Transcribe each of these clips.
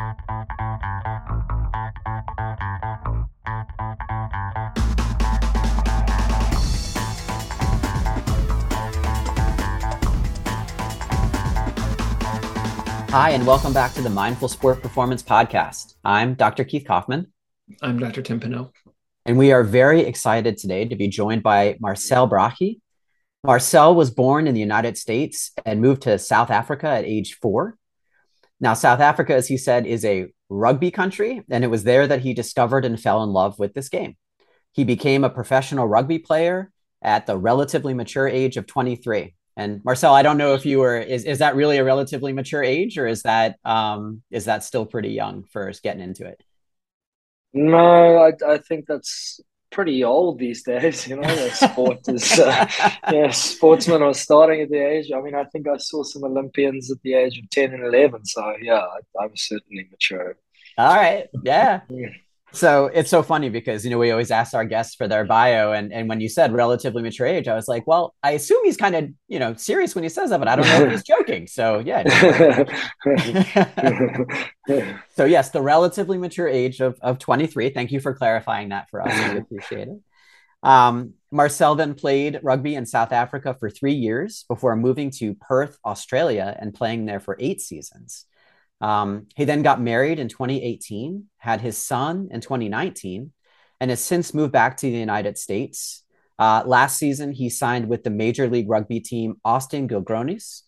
Hi, and welcome back to the Mindful Sport Performance Podcast. I'm Dr. Keith Kaufman, I'm Dr. Tim Pino. and we are very excited today to be joined by Marcel Bracchi. Marcel was born in the United States and moved to South Africa at age 4. Now, South Africa, as he said, is a rugby country, and it was there that he discovered and fell in love with this game. He became a professional rugby player at the relatively mature age of 23. And Marcel, I don't know if you were, is that really a relatively mature age, or is that still pretty young for getting into it? No, I think that's pretty old these days. The sport is, yeah, sportsmen are starting at the age. I mean, I think I saw some Olympians at the age of 10 and 11. So, yeah, I was certainly mature. All right. Yeah. Yeah. So it's so funny because, we always ask our guests for their bio. And when you said relatively mature age, I was like, well, I assume he's kind of, serious when he says that, but I don't know if he's joking. So yeah, no, so yes, the relatively mature age of 23. Thank you for clarifying that for us. We appreciate it. Marcel then played rugby in South Africa for 3 years before moving to Perth, Australia, and playing there for 8 seasons. He then got married in 2018, had his son in 2019, and has since moved back to the United States. Last season, he signed with the Major League Rugby team, Austin Gilgronis.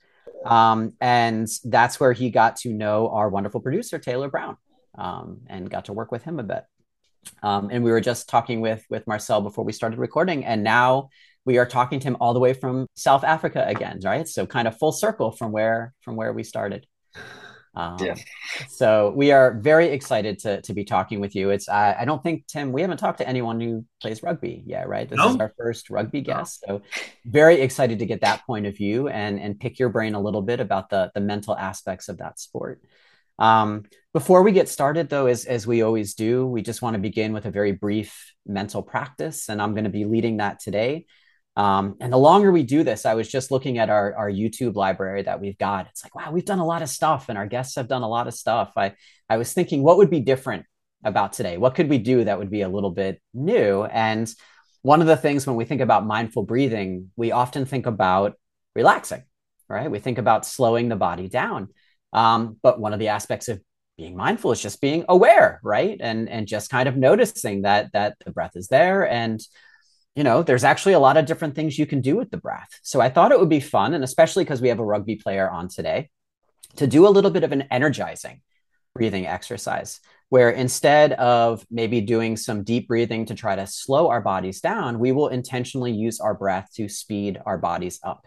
And that's where he got to know our wonderful producer, Taylor Brown, and got to work with him a bit. And we were just talking with Marcel before we started recording, and now we are talking to him all the way from South Africa again, right? So kind of full circle from where we started. Yeah. So we are very excited to be talking with you. I don't think, Tim, we haven't talked to anyone who plays rugby yet, right? This is No? our first rugby No. guest. So very excited to get that point of view and pick your brain a little bit about the mental aspects of that sport. Before we get started, though, as we always do, we just want to begin with a very brief mental practice, and I'm going to be leading that today. And the longer we do this, I was just looking at our YouTube library that we've got. It's like, wow, we've done a lot of stuff, and our guests have done a lot of stuff. I was thinking, what would be different about today? What could we do that would be a little bit new? And one of the things when we think about mindful breathing, we often think about relaxing, right? We think about slowing the body down. But one of the aspects of being mindful is just being aware, right? And just kind of noticing that the breath is there, and there's actually a lot of different things you can do with the breath. So I thought it would be fun, and especially because we have a rugby player on today, to do a little bit of an energizing breathing exercise where instead of maybe doing some deep breathing to try to slow our bodies down, we will intentionally use our breath to speed our bodies up.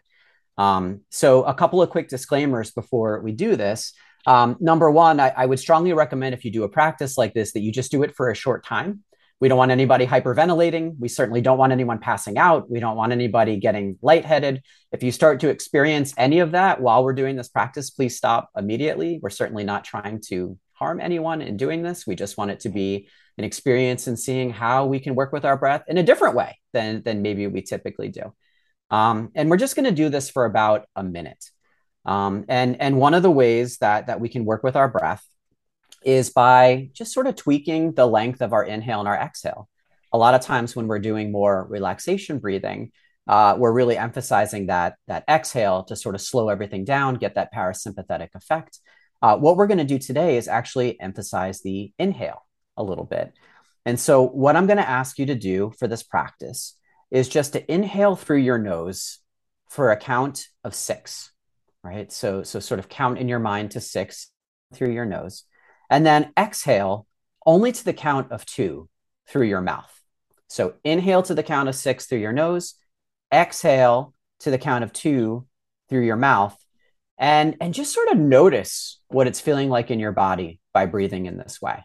So a couple of quick disclaimers before we do this. Number one, I would strongly recommend if you do a practice like this that you just do it for a short time. We don't want anybody hyperventilating. We certainly don't want anyone passing out. We don't want anybody getting lightheaded. If you start to experience any of that while we're doing this practice, please stop immediately. We're certainly not trying to harm anyone in doing this. We just want it to be an experience in seeing how we can work with our breath in a different way than maybe we typically do. And we're just going to do this for about a minute. And one of the ways that we can work with our breath is by just sort of tweaking the length of our inhale and our exhale. A lot of times when we're doing more relaxation breathing, we're really emphasizing that exhale to sort of slow everything down, get that parasympathetic effect. What we're going to do today is actually emphasize the inhale a little bit. And so what I'm going to ask you to do for this practice is just to inhale through your nose for a count of 6, right? So sort of count in your mind to 6 through your nose, and then exhale only to the count of 2 through your mouth. So inhale to the count of 6 through your nose, exhale to the count of 2 through your mouth, and just sort of notice what it's feeling like in your body by breathing in this way.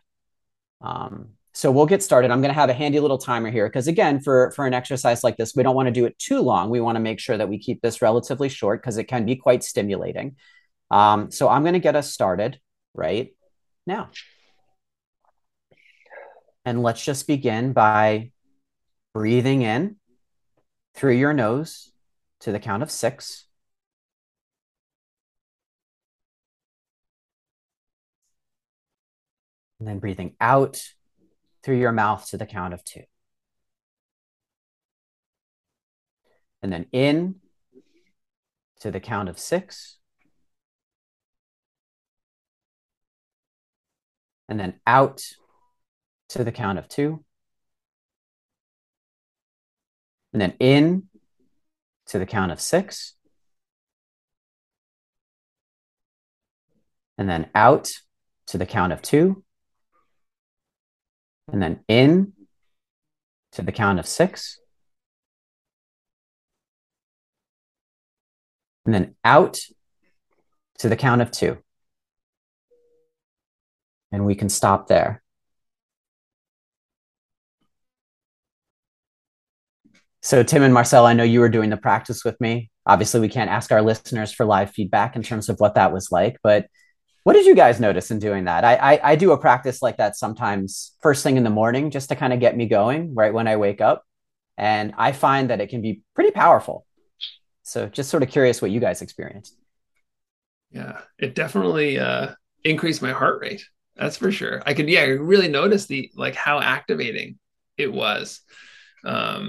So we'll get started. I'm going to have a handy little timer here because, again, for an exercise like this, we don't want to do it too long. We want to make sure that we keep this relatively short because it can be quite stimulating. So I'm going to get us started right now. And let's just begin by breathing in through your nose to the count of 6. And then breathing out through your mouth to the count of 2. And then in to the count of 6. And then out to the count of 2. And then in to the count of 6. And then out to the count of 2. And then in to the count of 6. And then out to the count of 2. And we can stop there. So Tim and Marcel, I know you were doing the practice with me. Obviously, we can't ask our listeners for live feedback in terms of what that was like, but what did you guys notice in doing that? I do a practice like that sometimes first thing in the morning just to kind of get me going right when I wake up. And I find that it can be pretty powerful. So just sort of curious what you guys experienced. Yeah, it definitely increased my heart rate. That's for sure. I could, yeah, really notice the like how activating it was. Um,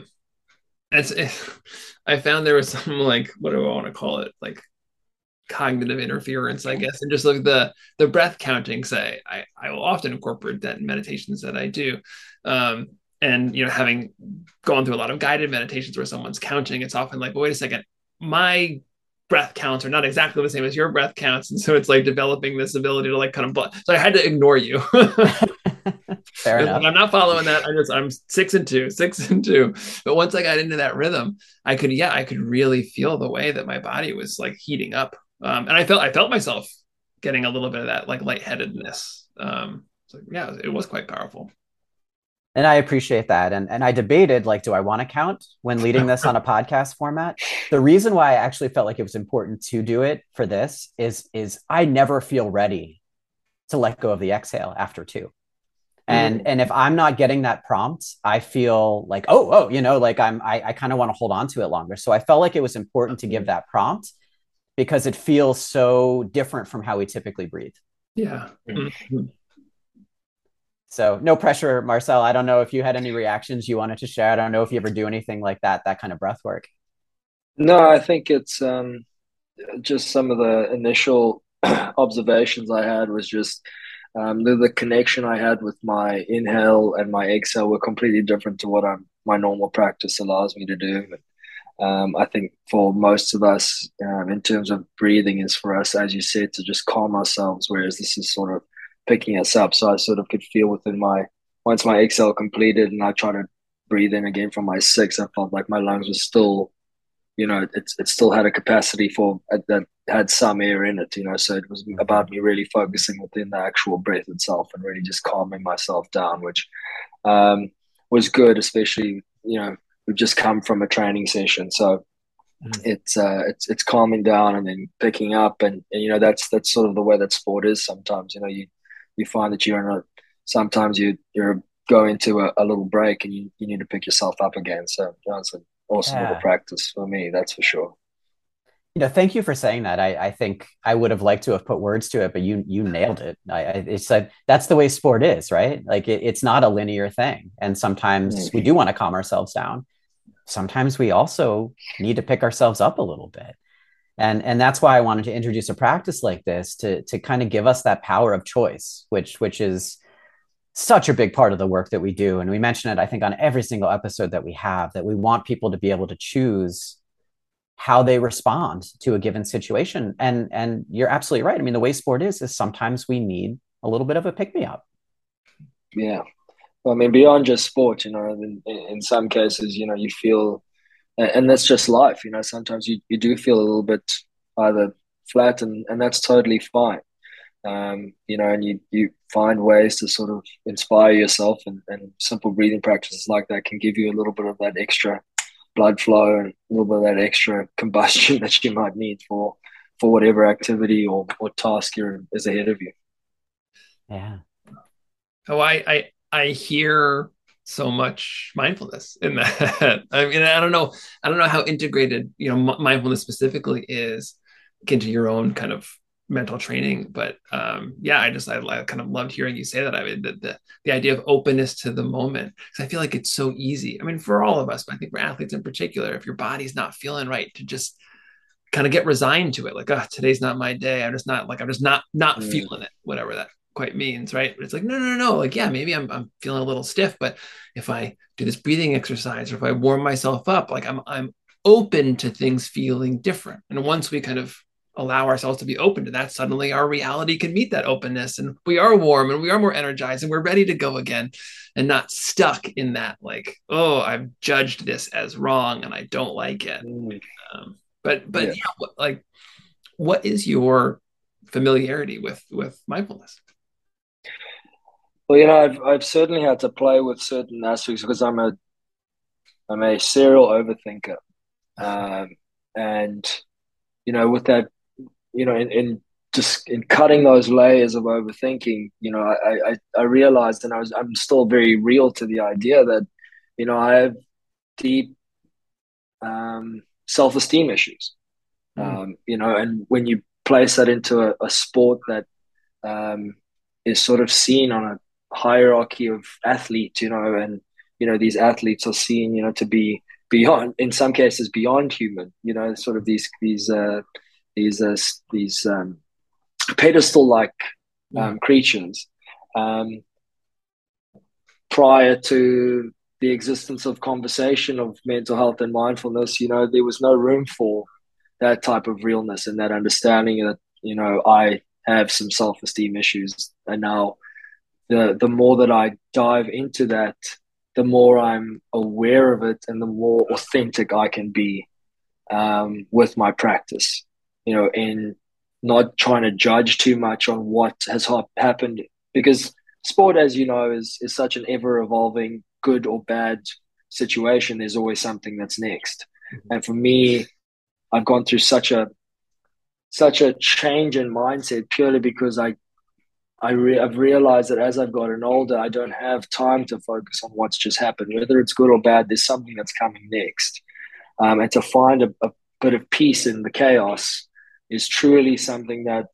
I found there was some like what do I want to call it? Like cognitive interference, I guess, and just like the breath counting. Say, I will often incorporate that in meditations that I do. And having gone through a lot of guided meditations where someone's counting, it's often like, well, wait a second, my breath counts are not exactly the same as your breath counts, and so it's like developing this ability to like kind of. So I had to ignore you. Fair enough. I'm not following that. I'm 6 and 2, 6 and 2. But once I got into that rhythm, I could really feel the way that my body was like heating up. And I felt myself getting a little bit of that like lightheadedness. So yeah, it was quite powerful. And I appreciate that. And I debated, like, do I want to count when leading this on a podcast format? The reason why I actually felt like it was important to do it for this is I never feel ready to let go of the exhale after 2. And if I'm not getting that prompt, I feel like, like I kind of want to hold on to it longer. So I felt like it was important to give that prompt because it feels so different from how we typically breathe. Yeah. Mm-hmm. So no pressure, Marcel. I don't know if you had any reactions you wanted to share. I don't know if you ever do anything like that kind of breath work. No, I think it's just some of the initial observations I had was just the connection I had with my inhale and my exhale were completely different to what my normal practice allows me to do. I think for most of us, in terms of breathing, is for us, as you said, to just calm ourselves, whereas this is sort of picking us up. So I sort of could feel once my exhale completed and I tried to breathe in again from my 6, I felt like my lungs were still, it still had a capacity that had some air in it, so it was about me really focusing within the actual breath itself and really just calming myself down, which was good, especially, we've just come from a training session. So it's calming down and then picking up. And that's sort of the way that sport is sometimes, you find that sometimes you're going to a little break and you need to pick yourself up again. So it's an awesome little practice for me, that's for sure. Thank you for saying that. I think I would have liked to have put words to it, but you nailed it. It said that's the way sport is, right? Like it's not a linear thing. And sometimes we do want to calm ourselves down. Sometimes we also need to pick ourselves up a little bit. And that's why I wanted to introduce a practice like this to kind of give us that power of choice, which is such a big part of the work that we do. And we mention it, I think, on every single episode that we have, that we want people to be able to choose how they respond to a given situation. And you're absolutely right. I mean, the way sport is sometimes we need a little bit of a pick me up. Yeah. Well, I mean, beyond just sport, in some cases, you feel, and that's just life, sometimes you do feel a little bit either flat and that's totally fine. And you find ways to sort of inspire yourself and simple breathing practices like that can give you a little bit of that extra blood flow and a little bit of that extra combustion that you might need for whatever activity or task is ahead of you. Yeah. Oh, I hear so much mindfulness in that. I mean, I don't know how integrated, mindfulness specifically is into your own kind of mental training. But yeah, I kind of loved hearing you say that. I mean, the idea of openness to the moment, because I feel like it's so easy. I mean, for all of us, but I think for athletes in particular, if your body's not feeling right, to just kind of get resigned to it, like, oh, today's not my day. I'm just not feeling it, whatever that quite means, right? But it's like, no. Like, yeah, maybe I'm feeling a little stiff, but if I do this breathing exercise, or if I warm myself up, like I'm open to things feeling different. And once we kind of allow ourselves to be open to that, suddenly our reality can meet that openness, and we are warm and we are more energized and we're ready to go again, and not stuck in that, like, oh, I've judged this as wrong and I don't like it. But yeah, like, what is your familiarity with mindfulness? Well, I've certainly had to play with certain aspects because I'm a serial overthinker, and with that, in just in cutting those layers of overthinking, I realized, and I'm still very real to the idea that, I have deep self-esteem issues. And when you place that into a sport that is sort of seen on a hierarchy of athletes, and these athletes are seen, to be beyond, in some cases, beyond human. Sort of these pedestal-like creatures. Prior to the existence of conversation of mental health and mindfulness, there was no room for that type of realness and that understanding that, I have some self-esteem issues. And now the more that I dive into that, the more I'm aware of it and the more authentic I can be with my practice, in not trying to judge too much on what has happened, because sport, as you know, is such an ever-evolving, good or bad situation. There's always something that's next. And for me, I've gone through such a change in mindset purely because I've realized that as I've gotten older, I don't have time to focus on what's just happened. Whether it's good or bad, there's something that's coming next. And to find a bit of peace in the chaos is truly something that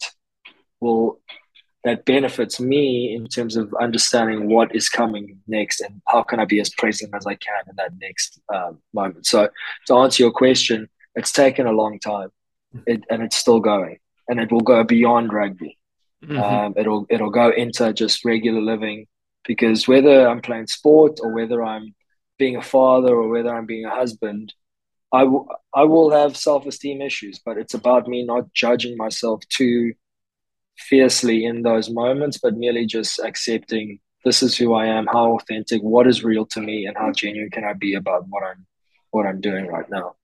benefits me in terms of understanding what is coming next and how can I be as present as I can in that next moment. So to answer your question, it's taken a long time, and it's still going, and it will go beyond rugby. It'll go into just regular living, because whether I'm playing sport or whether I'm being a father or whether I'm being a husband, I will have self-esteem issues, but it's about me not judging myself too fiercely in those moments, but merely just accepting this is who I am, how authentic, what is real to me, and how genuine can I be about what I'm doing right now.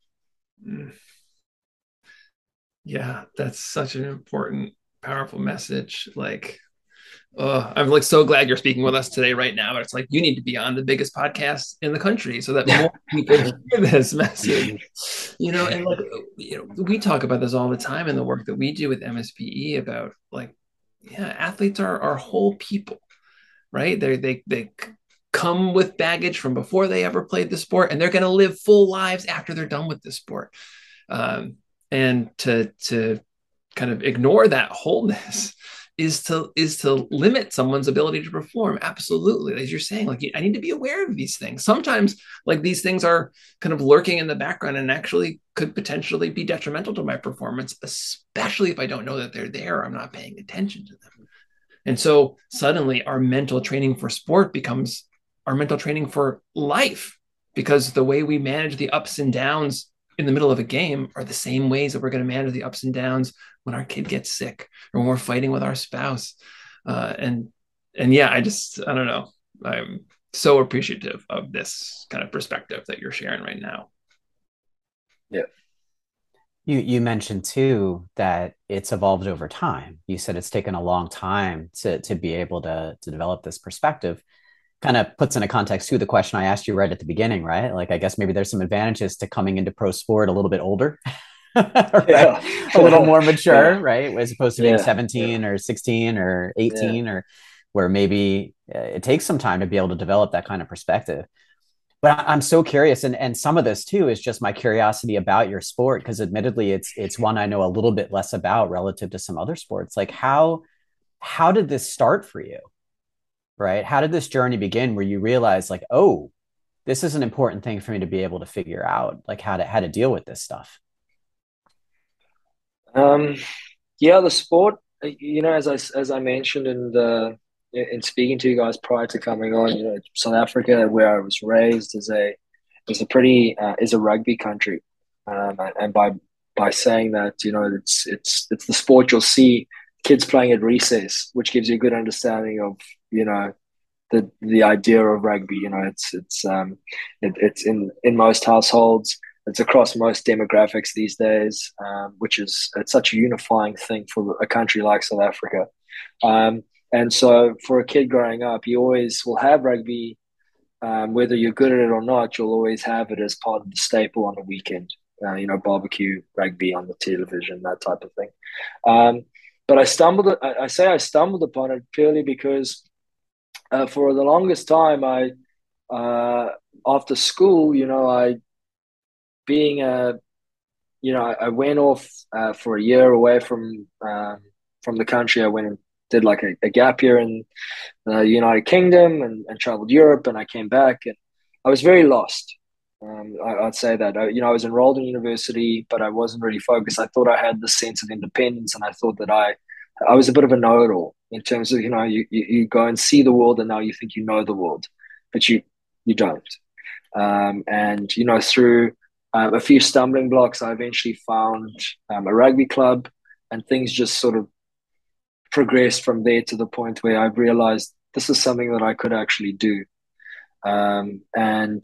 Yeah, that's such an important, powerful message. Like, I'm like so glad you're speaking with us today, right now. It's like you need to be on the biggest podcast in the country so that more people hear this message. And like, we talk about this all the time in the work that we do with MSPE about, like, yeah, athletes are whole people, right? They come with baggage from before they ever played the sport, and they're going to live full lives after they're done with the sport. And to kind of ignore that wholeness is to limit someone's ability to perform. Absolutely. As you're saying, like, I need to be aware of these things. Sometimes, like, these things are kind of lurking in the background and actually could potentially be detrimental to my performance, especially if I don't know that they're there, or I'm not paying attention to them. And so suddenly our mental training for sport becomes our mental training for life, because the way we manage the ups and downs in the middle of a game are the same ways that we're going to manage the ups and downs when our kid gets sick or when we're fighting with our spouse. And yeah, I don't know. I'm so appreciative of this kind of perspective that you're sharing right now. Yeah. You mentioned too that it's evolved over time. You said it's taken a long time to be able to develop this perspective. Kind of puts into context too the question I asked you right at the beginning, right? Like, I guess maybe there's some advantages to coming into pro sport a little bit older, right? Yeah. A little more mature, Yeah. right? As opposed to being 17 or 16 or 18, or where maybe it takes some time to be able to develop that kind of perspective. But I'm so curious, and some of this too is just my curiosity about your sport, because admittedly, it's one I know a little bit less about relative to some other sports. Like how did this start for you, right? How did this journey begin where you realize like, oh, this is an important thing for me to be able to figure out, like how to deal with this stuff? Um, yeah, the sport, as I mentioned in speaking to you guys prior to coming on, South Africa, where I was raised, is a rugby country, and by saying that, it's the sport you'll see kids playing at recess, which gives you a good understanding of the idea of rugby. It's in most households. It's across most demographics these days, which is it's such a unifying thing for a country like South Africa. Um, and so for a kid growing up, you always will have rugby, whether you're good at it or not. You'll always have it as part of the staple on the weekend. Barbecue rugby on the television, that type of thing. Um, but I stumbled upon it purely because for the longest time, uh, after school, being a, I went off for a year away from the country. I went and did like a gap year in the United Kingdom and traveled Europe, and I came back and I was very lost. I'd say that I was enrolled in university, but I wasn't really focused. I thought I had this sense of independence, and I thought that I was a bit of a know-it-all in terms of you go and see the world, and now you think you know the world, but you don't. And through a few stumbling blocks, I eventually found a rugby club, and things just sort of progressed from there to the point where I've realized this is something that I could actually do. And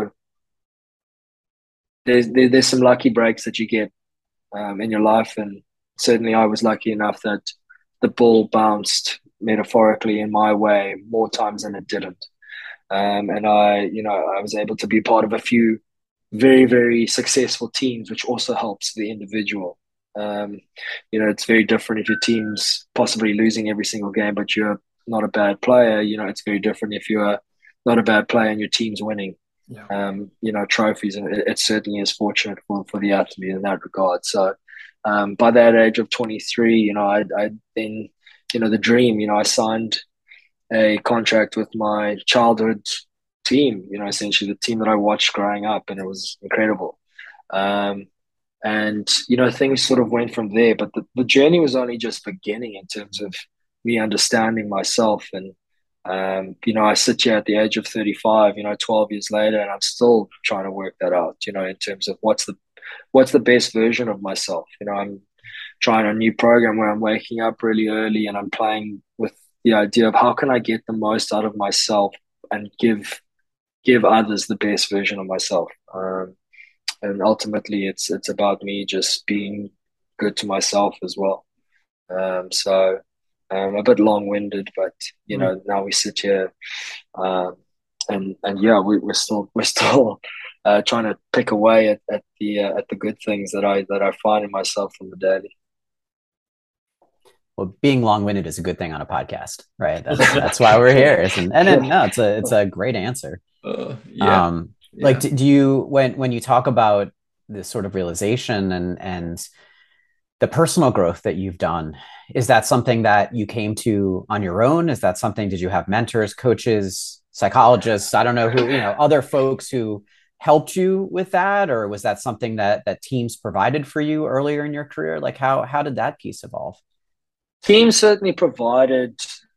there's some lucky breaks that you get in your life, and certainly I was lucky enough that the ball bounced metaphorically in my way more times than it didn't. And I was able to be part of a few very, very successful teams, which also helps the individual. Um, it's very different if your team's possibly losing every single game, but you're not a bad player. It's very different if you're not a bad player and your team's winning. Yeah. Trophies, and it certainly is fortunate for the athlete in that regard. So, by that age of 23, I then, the dream, I signed a contract with my childhood team, essentially the team that I watched growing up, and it was incredible. Um, and, things sort of went from there, but the journey was only just beginning in terms of me understanding myself. And, I sit here at the age of 35, 12 years later, and I'm still trying to work that out, in terms of what's the best version of myself. I'm trying a new program where I'm waking up really early and I'm playing with the idea of how can I get the most out of myself and give others the best version of myself. And ultimately, it's about me just being good to myself as well. So a bit long winded, but now we sit here, um, and yeah, we're still trying to pick away at the good things that I find in myself from the daily. Well, being long-winded is a good thing on a podcast, right? That's why we're here. And then no, it's a great answer. Yeah. Like, Yeah. do you when you talk about this sort of realization and the personal growth that you've done, is that something that you came to on your own? Is that something, did you have mentors, coaches, psychologists? I don't know who, other folks who helped you with that, or was that something that teams provided for you earlier in your career? Like how did that piece evolve? Team certainly provided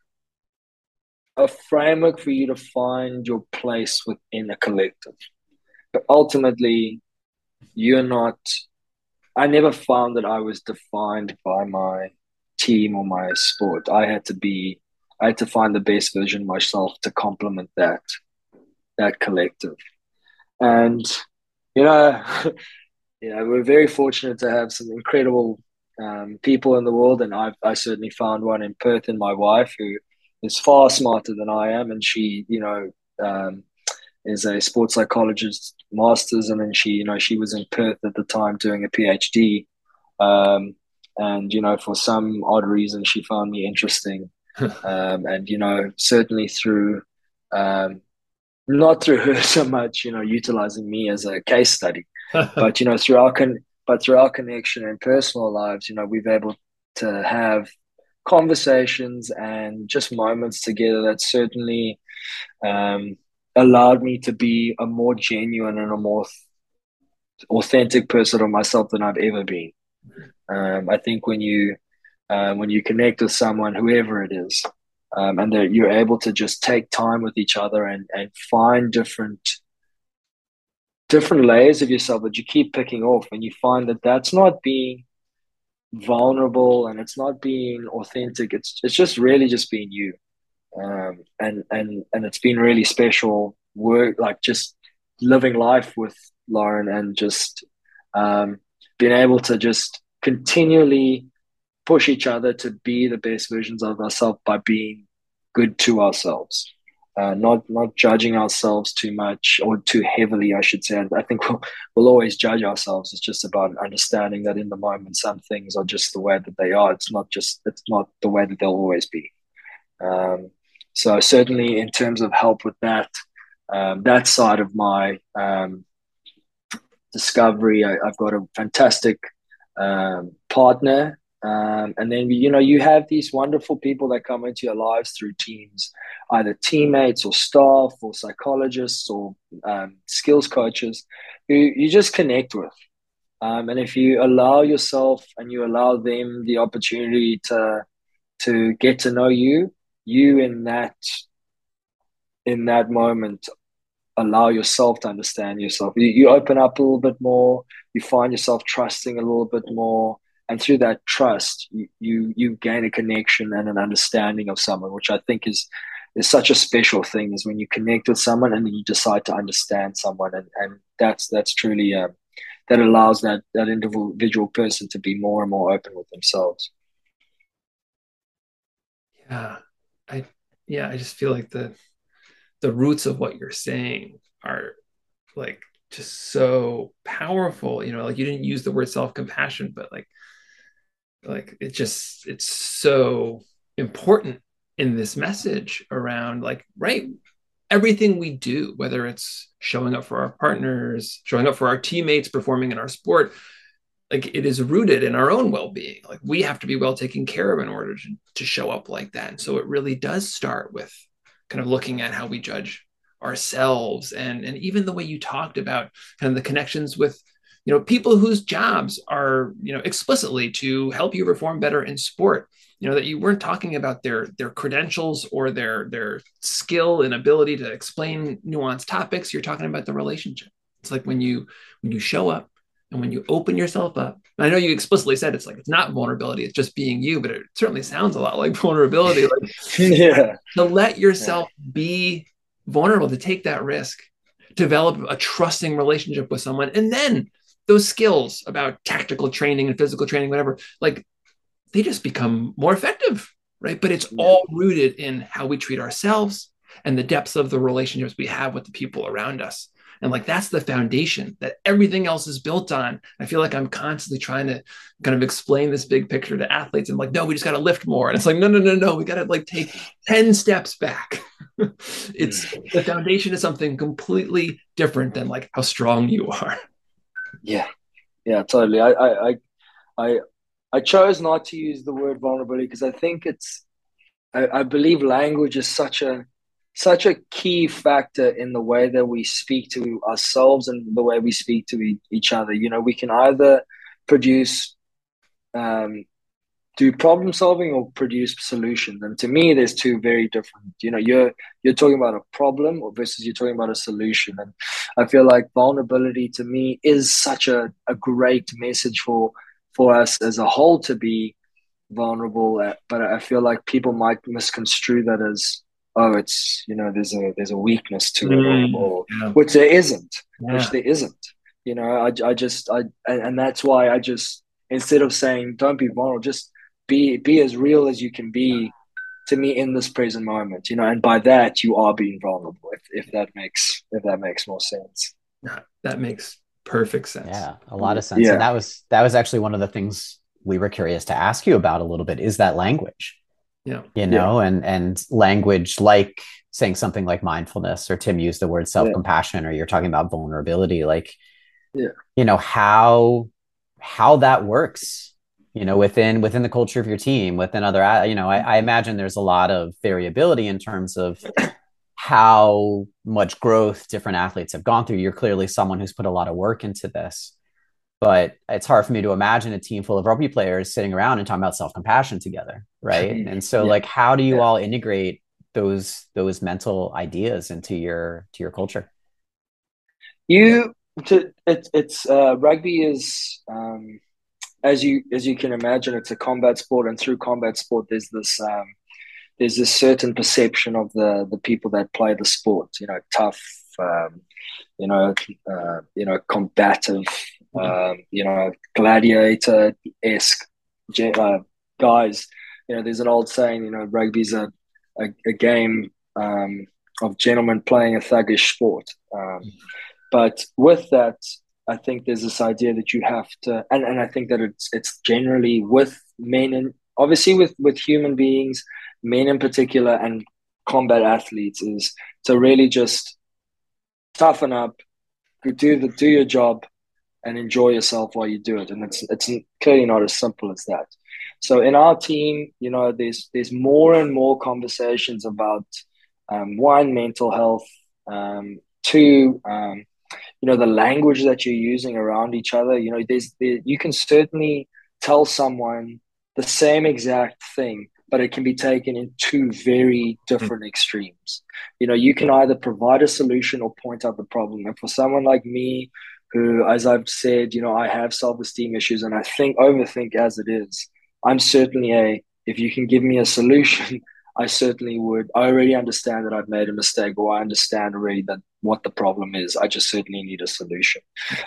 a framework for you to find your place within a collective. But ultimately, you're not, I never found that I was defined by my team or my sport. I had to find the best version of myself to complement that collective. And, you know, we're very fortunate to have some incredible people in the world. And I certainly found one in Perth in my wife who is far smarter than I am. And she, um, is a sports psychologist master's, and then she was in Perth at the time doing a PhD. Um, and for some odd reason, she found me interesting. And certainly through um, not through her so much, utilizing me as a case study, but through our connection and personal lives, we've able to have conversations and just moments together that certainly um, allowed me to be a more genuine and a more authentic person of myself than I've ever been. I think when you connect with someone, whoever it is, and that you're able to just take time with each other and find different layers of yourself that you keep picking off, and you find that that's not being vulnerable and it's not being authentic. It's just really just being you. And it's been really special work, like just living life with Lauren and just um, being able to just continually push each other to be the best versions of ourselves by being good to ourselves, not judging ourselves too much or too heavily, I should say. I think we'll always judge ourselves. It's just about understanding that in the moment, some things are just the way that they are. It's not the way that they'll always be. Um, so certainly, in terms of help with that, that side of my discovery, I've got a fantastic partner. And then, you have these wonderful people that come into your lives through teams, either teammates or staff or psychologists or skills coaches who you just connect with. And if you allow yourself and you allow them the opportunity to get to know you in that moment allow yourself to understand yourself. You open up a little bit more, you find yourself trusting a little bit more. And through that trust, you gain a connection and an understanding of someone, which I think is such a special thing, is when you connect with someone and then you decide to understand someone. And that's truly, that allows that individual person to be more and more open with themselves. Yeah. I I just feel like the roots of what you're saying are like just so powerful. Like you didn't use the word self-compassion, but like it's so important in this message around like, right, everything we do, whether it's showing up for our partners, showing up for our teammates, performing in our sport, like it is rooted in our own well-being. Like we have to be well taken care of in order to show up like that. And so it really does start with kind of looking at how we judge ourselves, and even the way you talked about kind of the connections with people whose jobs are explicitly to help you perform better in sport. That you weren't talking about their credentials or their skill and ability to explain nuanced topics. You're talking about the relationship. It's like when you show up and when you open yourself up. I know you explicitly said it's like it's not vulnerability, it's just being you, but it certainly sounds a lot like vulnerability. Like Yeah. to let yourself be vulnerable, to take that risk, develop a trusting relationship with someone, and then those skills about tactical training and physical training, whatever, like they just become more effective, right? But it's all rooted in how we treat ourselves and the depths of the relationships we have with the people around us. And like that's the foundation that everything else is built on. I feel like I'm constantly trying to kind of explain this big picture to athletes and like, no, we just got to lift more. And it's like, no, we got to like take 10 steps back. It's the foundation is something completely different than like how strong you are. Yeah. Yeah, totally. I I chose not to use the word vulnerability because I think I believe language is such a key factor in the way that we speak to ourselves and the way we speak to each other. We can either produce um, do problem solving or produce solutions. And to me, there's two very different. You're talking about a problem or versus you're talking about a solution. And I feel like vulnerability to me is such a great message for us as a whole to be vulnerable at, but I feel like people might misconstrue that as, oh, it's there's a weakness to it, or Yeah. which there isn't, Yeah. I just and that's why I just, instead of saying don't be vulnerable, just be as real as you can be to me in this present moment, and by that you are being vulnerable, if that makes more sense. That makes perfect sense. Yeah, a lot of sense. And Yeah. that was actually one of the things we were curious to ask you about a little bit, is that language. Yeah. Yeah. and language like saying something like mindfulness, or Tim used the word Yeah. self-compassion, or you're talking about vulnerability, like, Yeah. how that works, within the culture of your team, within other, I imagine there's a lot of variability in terms of how much growth different athletes have gone through. You're clearly someone who's put a lot of work into this, but it's hard for me to imagine a team full of rugby players sitting around and talking about self-compassion together, right? And so, Yeah. like, how do you Yeah. all integrate those mental ideas into your culture? You it's rugby is as you can imagine, it's a combat sport, and through combat sport there's this certain perception of the people that play the sport, tough, um, combative, gladiator esque guys. There's an old saying, rugby's a game of gentlemen playing a thuggish sport. But with that, I think there's this idea that you have to, and I think that it's generally with men, and obviously with human beings, men in particular, and combat athletes, is to really just toughen up, do your job, and enjoy yourself while you do it. And it's clearly not as simple as that. So in our team, there's more and more conversations about one, mental health, two, the language that you're using around each other. You can certainly tell someone the same exact thing, but it can be taken in two very different extremes. You can either provide a solution or point out the problem. And for someone like me, who, as I've said, I have self-esteem issues, and I overthink as it is, I'm certainly if you can give me a solution, I certainly would. I already understand that I've made a mistake, or I understand already that what the problem is. I just certainly need a solution.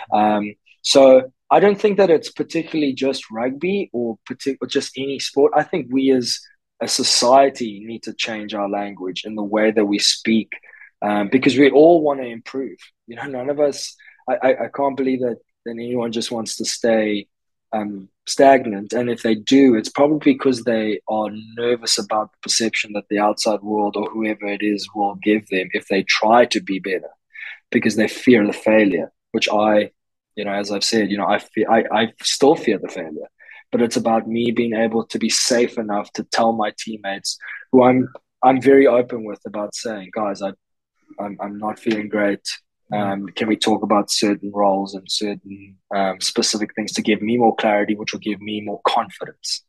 So I don't think that it's particularly just rugby or just any sport. I think we as a society need to change our language and the way that we speak, because we all want to improve. None of us. I can't believe that anyone just wants to stay stagnant. And if they do, it's probably because they are nervous about the perception that the outside world or whoever it is will give them if they try to be better, because they fear the failure, which as I've said, I still fear the failure. But it's about me being able to be safe enough to tell my teammates, who I'm very open with, about saying, guys, I'm not feeling great. Can we talk about certain roles and certain specific things to give me more clarity, which will give me more confidence?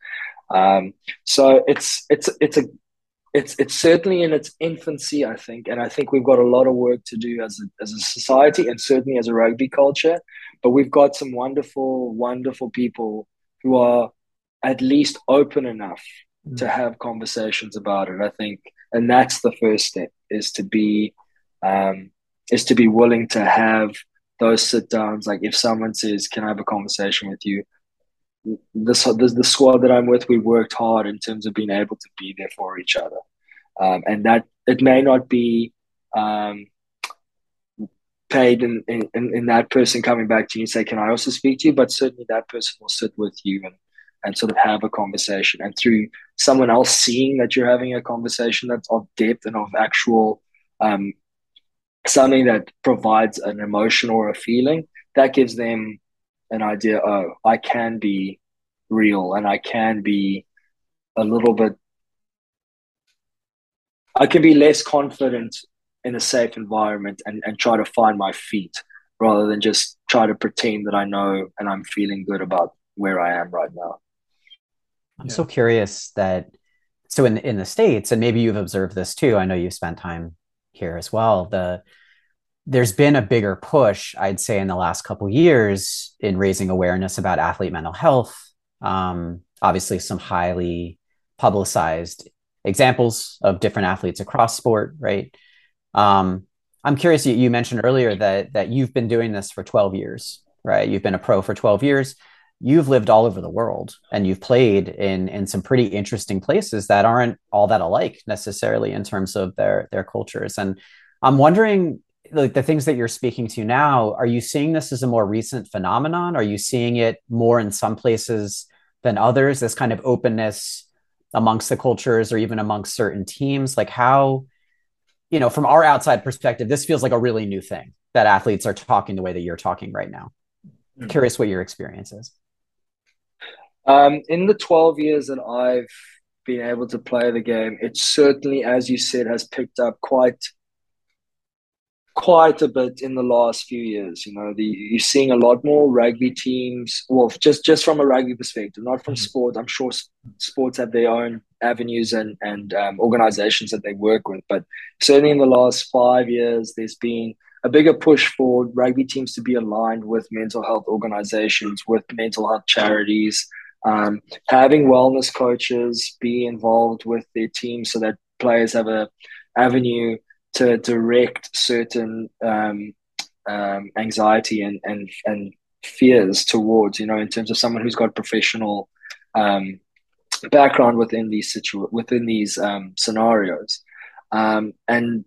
So it's certainly in its infancy, I think, and I think we've got a lot of work to do as a society, and certainly as a rugby culture. But we've got some wonderful, wonderful people who are at least open enough to have conversations about it, I think, and that's the first step, is to be willing to have those sit downs. Like, if someone says, "Can I have a conversation with you?" The squad that I'm with, we worked hard in terms of being able to be there for each other, and that it may not be paid in that person coming back to you and say, "Can I also speak to you?" But certainly that person will sit with you and sort of have a conversation, and through someone else seeing that you're having a conversation that's of depth and of actual something that provides an emotion or a feeling, that gives them an idea, oh, I can be real, and I can be a little bit, I can be less confident in a safe environment, and try to find my feet, rather than just try to pretend that I know and I'm feeling good about where I am right now. I'm so curious so in the States, and maybe you've observed this too, I know you've spent time here as well, there's been a bigger push, I'd say, in the last couple of years in raising awareness about athlete mental health. Obviously, some highly publicized examples of different athletes across sport, right? I'm curious, you mentioned earlier that you've been doing this for 12 years, right? You've been a pro for 12 years. You've lived all over the world, and you've played in some pretty interesting places that aren't all that alike necessarily in terms of their cultures. And I'm wondering, like, the things that you're speaking to now, are you seeing this as a more recent phenomenon? Are you seeing it more in some places than others, this kind of openness amongst the cultures or even amongst certain teams? Like how, from our outside perspective, this feels like a really new thing that athletes are talking the way that you're talking right now. Curious what your experience is. In the 12 years that I've been able to play the game, it certainly, as you said, has picked up quite a bit in the last few years. You're seeing a lot more rugby teams. Well, just from a rugby perspective, not from sport. I'm sure sports have their own avenues and organizations that they work with, but certainly in the last 5 years, there's been a bigger push for rugby teams to be aligned with mental health organizations, with mental health charities, having wellness coaches be involved with their team so that players have a avenue to direct certain anxiety and fears towards, in terms of someone who's got professional background within these scenarios. And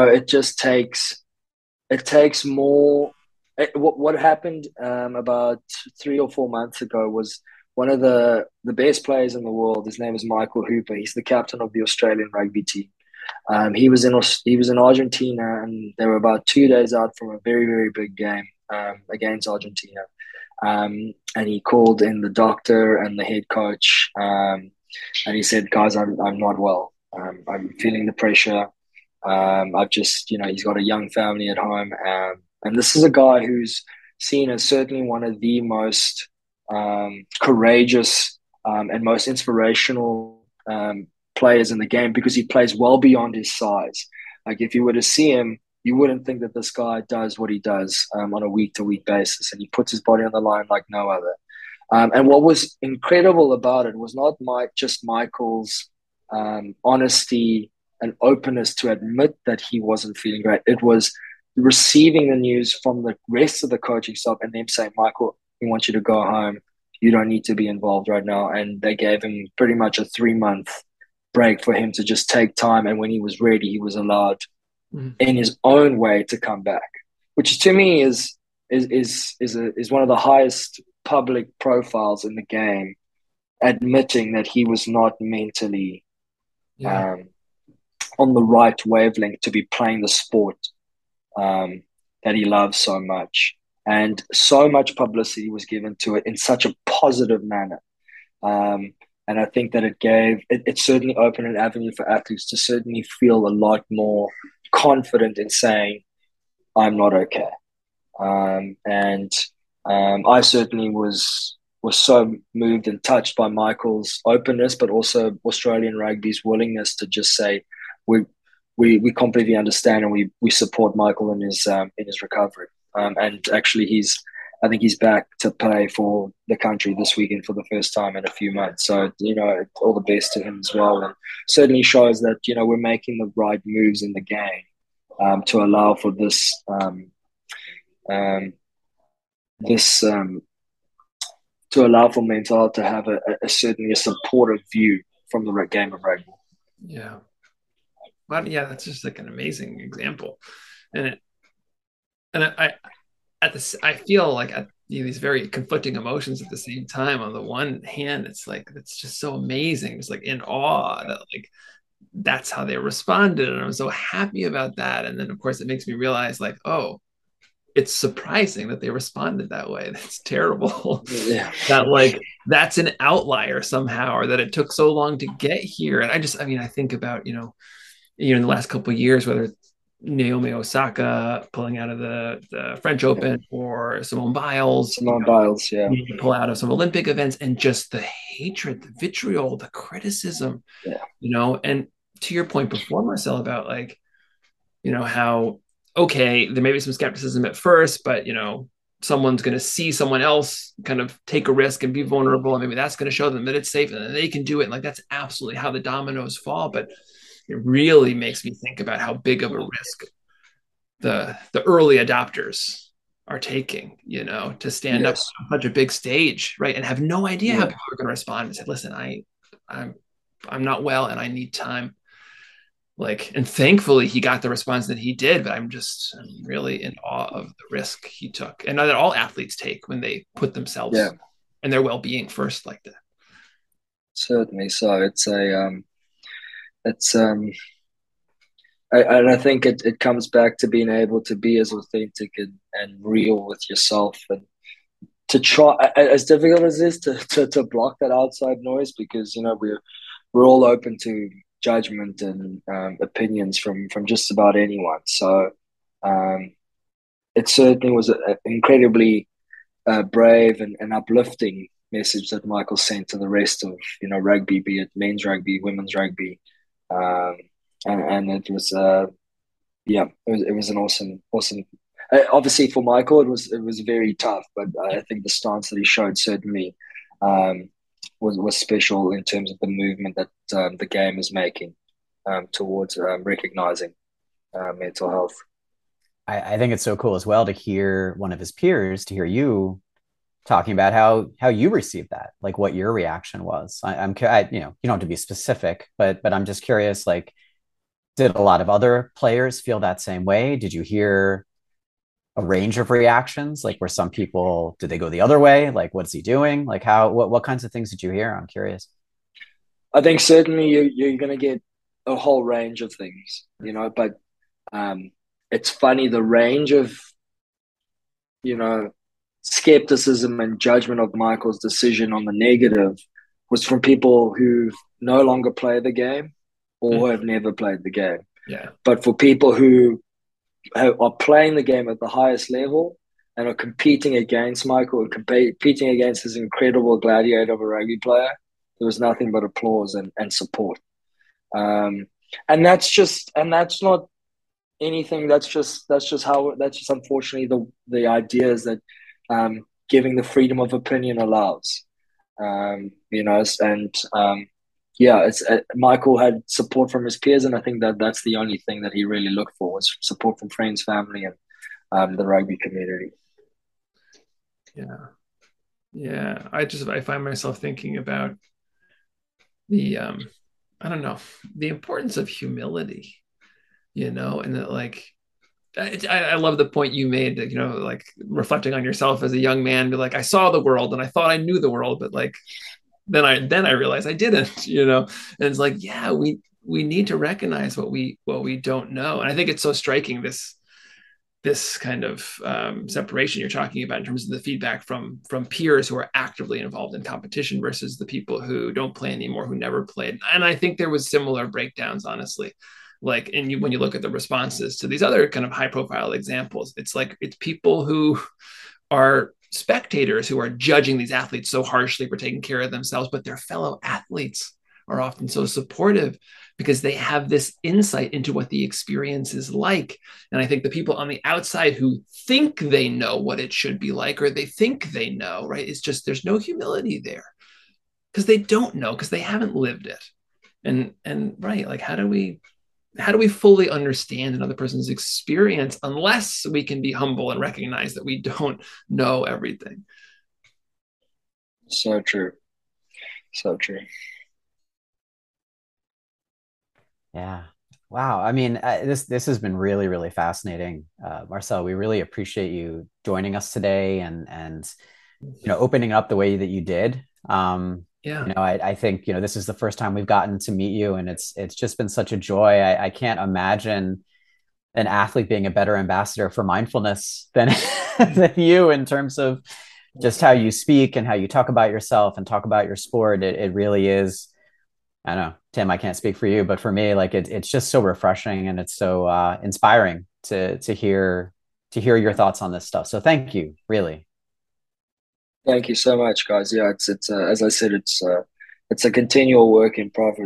it takes more. What happened about 3 or 4 months ago was one of the best players in the world. His name is Michael Hooper. He's the captain of the Australian rugby team. He was in Argentina, and they were about 2 days out from a very, very big game against Argentina. And he called in the doctor and the head coach, and he said, "Guys, I'm not well. I'm feeling the pressure. I've just, he's got a young family at home, and this is a guy who's seen as certainly one of the most courageous and most inspirational players in the game, because he plays well beyond his size. Like, if you were to see him, you wouldn't think that this guy does what he does on a week-to-week basis, and he puts his body on the line like no other. And what was incredible about it was not just Michael's honesty and openness to admit that he wasn't feeling great. It was receiving the news from the rest of the coaching staff and them saying, "Michael, we want you to go home. You don't need to be involved right now." And they gave him pretty much a 3-month break for him to just take time. And when he was ready, he was allowed in his own way to come back, which to me is one of the highest public profiles in the game, admitting that he was not mentally on the right wavelength to be playing the sport that he loves so much. And so much publicity was given to it in such a positive manner. And I think that it certainly opened an avenue for athletes to certainly feel a lot more confident in saying, "I'm not okay." I certainly was so moved and touched by Michael's openness, but also Australian rugby's willingness to just say, we completely understand, and we support Michael in his recovery. And actually, I think he's back to play for the country this weekend for the first time in a few months. So, all the best to him as well. And certainly shows that, we're making the right moves in the game to allow for this, to allow for mental health to have certainly a supportive view from the game of rugby. Yeah. Well, yeah, that's just like an amazing example. And I feel like these very conflicting emotions at the same time. On the one hand, it's just so amazing. It's like in awe that like that's how they responded, and I'm so happy about that. And then of course it makes me realize like, oh, it's surprising that they responded that way. That's terrible. Yeah. That like that's an outlier somehow, or that it took so long to get here. And I think about in the last couple of years, whether it's Naomi Osaka pulling out of the French Open, or Simone Biles, yeah, pull out of some Olympic events, and just the hatred, the vitriol, the criticism, and to your point before, Marcel, about like, how, okay, there may be some skepticism at first, but someone's going to see someone else kind of take a risk and be vulnerable, and maybe that's going to show them that it's safe and then they can do it. And like, that's absolutely how the dominoes fall. But it really makes me think about how big of a risk the early adopters are taking, to stand up on such a big stage, right? And have no idea how people are going to respond, and say, "Listen, I'm not well and I need time." Like, and thankfully he got the response that he did, but I'm really in awe of the risk he took, and that all athletes take when they put themselves and their well-being first like that. Certainly. So it's and I think it comes back to being able to be as authentic and real with yourself, and to try, as difficult as it is, to block that outside noise, because we're all open to judgment and opinions from just about anyone. So um, it certainly was an incredibly brave and uplifting message that Michael sent to the rest of rugby, be it men's rugby, women's rugby, um, and it was yeah, it was an awesome. Obviously, for Michael, it was very tough, but I think the stance that he showed certainly um, was special in terms of the movement that the game is making towards recognizing mental health. I think it's so cool as well to hear one of his peers, to hear you talking about how you received that, like what your reaction was. You don't have to be specific, but I'm just curious, like, did a lot of other players feel that same way? Did you hear a range of reactions? Like, were some people, did they go the other way? Like, what's he doing? Like, what kinds of things did you hear? I'm curious. I think certainly you're going to get a whole range of things, but um, it's funny the range of you know skepticism and judgment of Michael's decision on the negative was from people who no longer play the game or have never played the game. Yeah. But for people who are playing the game at the highest level and are competing against Michael and competing against his incredible gladiator of a rugby player, there was nothing but applause and support. Um, and that's not anything. That's just unfortunately the ideas that giving the freedom of opinion allows. And yeah, it's Michael had support from his peers, and I think that's the only thing that he really looked for was support from friends, family, and the rugby community. Yeah. Yeah. I find myself thinking about the I don't know, the importance of humility, and that, like, I love the point you made that, like, reflecting on yourself as a young man, be like, I saw the world and I thought I knew the world, but like then I realized I didn't, and it's like, yeah, we need to recognize what we don't know. And I think it's so striking, this kind of separation you're talking about in terms of the feedback from peers who are actively involved in competition versus the people who don't play anymore, who never played. And I think there was similar breakdowns, honestly. Like, and when you look at the responses to these other kind of high profile examples, it's like it's people who are spectators who are judging these athletes so harshly for taking care of themselves, but their fellow athletes are often so supportive because they have this insight into what the experience is like. And I think the people on the outside who think they know what it should be like, or they think they know, right? It's just there's no humility there because they don't know, because they haven't lived it. And right, like, how do we fully understand another person's experience unless we can be humble and recognize that we don't know everything? So true, so true. Yeah. Wow. I mean, this has been really, really fascinating, Marcel. We really appreciate you joining us today and opening up the way that you did. Yeah. I think this is the first time we've gotten to meet you, and it's just been such a joy. I can't imagine an athlete being a better ambassador for mindfulness than than you, in terms of just how you speak and how you talk about yourself and talk about your sport. It really is. I don't know, Tim, I can't speak for you, but for me, like, it's just so refreshing, and it's so inspiring to hear your thoughts on this stuff. So thank you, really. Thank you so much, guys. Yeah, it's as I said, it's a continual work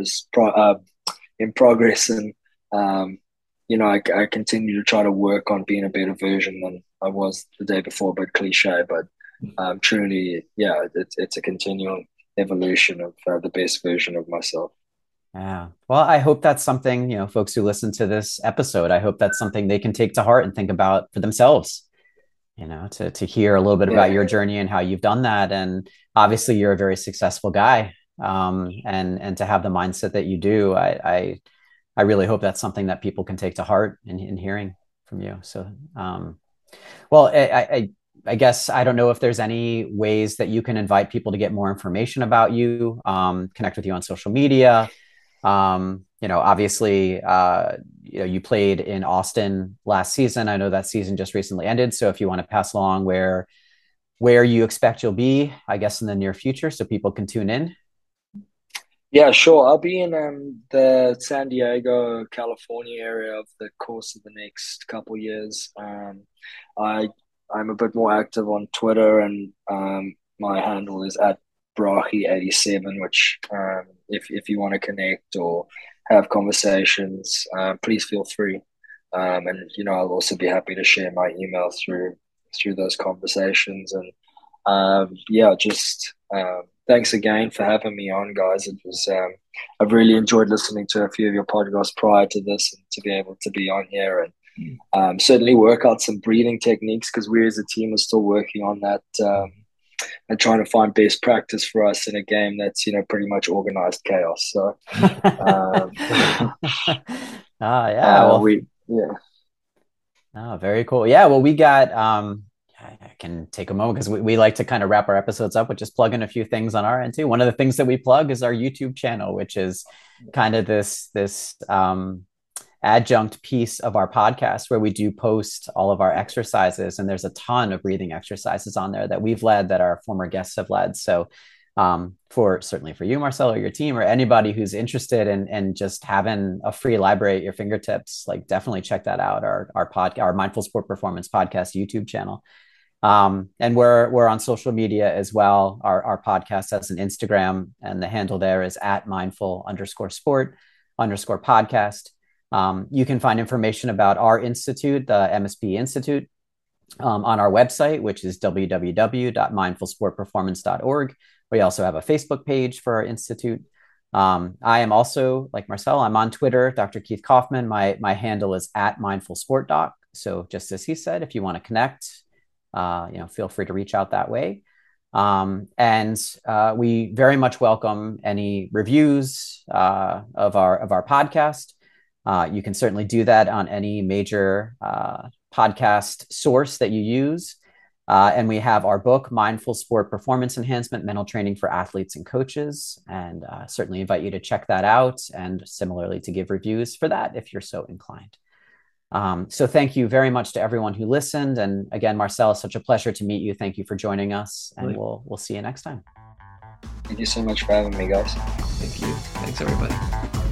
in progress, and um, I continue to try to work on being a better version than I was the day before. But cliche, but truly, yeah, it's a continual evolution of the best version of myself. Yeah. Well, I hope that's something, folks who listen to this episode, I hope that's something they can take to heart and think about for themselves, to hear a little bit about Yeah, your journey and how you've done that. And obviously you're a very successful guy. And to have the mindset that you do, I really hope that's something that people can take to heart in hearing from you. So, well, I guess I don't know if there's any ways that you can invite people to get more information about you, connect with you on social media. Obviously, you played in Austin last season. I know that season just recently ended. So if you want to pass along where you expect you'll be, I guess, in the near future, so people can tune in. Yeah, sure. I'll be in the San Diego, California area over the course of the next couple years. I'm a bit more active on Twitter, and my handle is at Brahi87, which if you want to connect or have conversations, please feel free. And I'll also be happy to share my email through those conversations. And yeah, just thanks again for having me on, guys. It was I've really enjoyed listening to a few of your podcasts prior to this, and to be able to be on here and certainly work out some breathing techniques, because we as a team are still working on that and trying to find best practice for us in a game that's pretty much organized chaos. So Oh, very cool. Yeah, well, we got I can take a moment because we like to kind of wrap our episodes up with just plugging a few things on our end too. One of the things that we plug is our YouTube channel, which is kind of this adjunct piece of our podcast where we do post all of our exercises, and there's a ton of breathing exercises on there that we've led, that our former guests have led. So certainly for you, Marcel, or your team, or anybody who's interested in just having a free library at your fingertips, like definitely check that out. Our Mindful Sport Performance podcast YouTube channel. And we're on social media as well. Our podcast has an Instagram, and the handle there is at mindful_sport_podcast. You can find information about our institute, the MSP Institute, on our website, which is www.mindfulsportperformance.org. We also have a Facebook page for our institute. I am also, like Marcel, I'm on Twitter, Dr. Keith Kaufman. My handle is at mindfulsportdoc. So just as he said, if you want to connect, feel free to reach out that way. And we very much welcome any reviews of our podcast. You can certainly do that on any major podcast source that you use. And we have our book, Mindful Sport Performance Enhancement, Mental Training for Athletes and Coaches. And certainly invite you to check that out, and similarly to give reviews for that if you're so inclined. So thank you very much to everyone who listened. And again, Marcel, it's such a pleasure to meet you. Thank you for joining us, and we'll see you next time. Thank you so much for having me, guys. Thank you. Thanks, everybody.